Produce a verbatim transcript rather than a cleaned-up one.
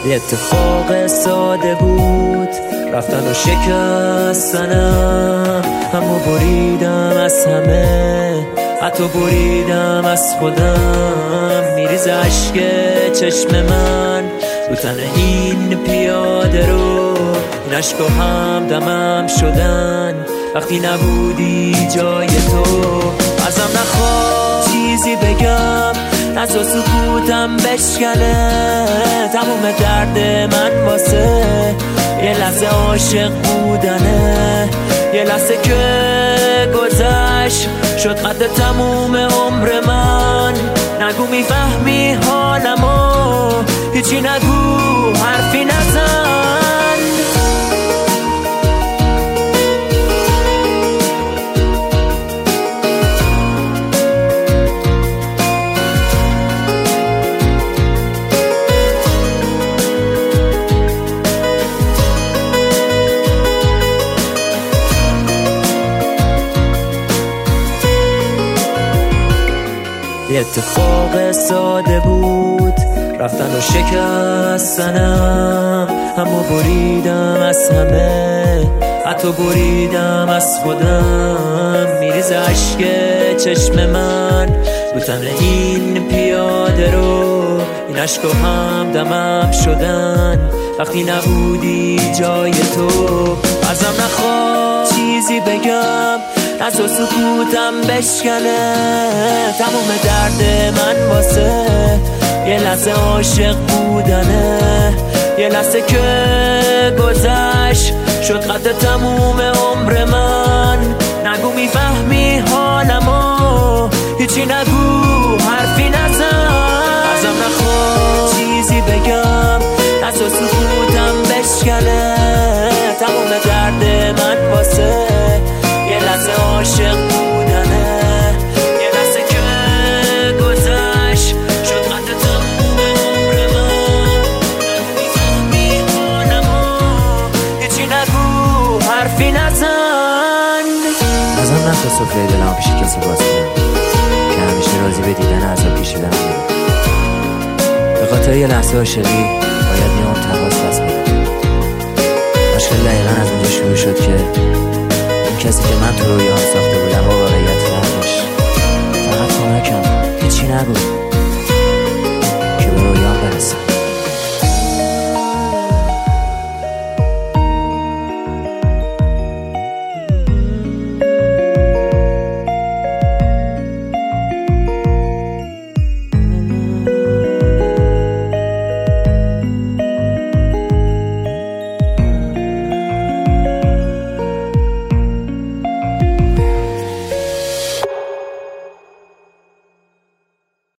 یه اتفاق ساده بود رفتن و شکستنم، همو بریدم از همه، حتی بریدم از خودم. میریز عشق چشم من رو تن این پیاده رو، این عشقا هم دمم شدن وقتی نبودی جای تو. ازم نخواه چیزی بگم، نزا سکوتم بشکنه تموم درد من واسه یه لحظه عاشق بودنه. یه لحظه که گذشت شد قد تموم عمر من. نگو میفهمی حالمو، هیچی نگو حرفی نزن. یه اتفاق ساده بود رفتن و شکستنم، همو بریدم از همه، حتی بریدم از خودم. میریز عشق چشم من رو تن این پیاده رو، این عشقا هم دمم شدن وقتی نبودی جای تو. ازم نخواه چیزی بگم، نزا سکوتم بشکنه تموم درد من واسه یه لحظه عاشق بودنه. یه لحظه که گذشت شد قد تموم عمر من. نگو میفهمی حالمو، هیچی نگو حرفی نزن. ازم نخواه چیزی بگم، نزا سکوتم بشکنه تموم درد من واسه یه لحظه عاشق بودنه. یه لحظه که گذشت شد قد تموم عمر من. نگو میفهمی حالمو، هیچی نگو حرفی نزن. ازم نخوا سفره دلم پیش کسی باز کنم که همیشه راضی به دیدن عذاب کشیدن بوده. به خاطر یه لحظه عاشقی باید یه عمر تقاص دست بدم. مشکل دقیقا از اونجا شروع شد که اون کسی که من تو رویام ساخته بودم با واقعیت فرق داشت. فقط کمکم، هیچی نگو.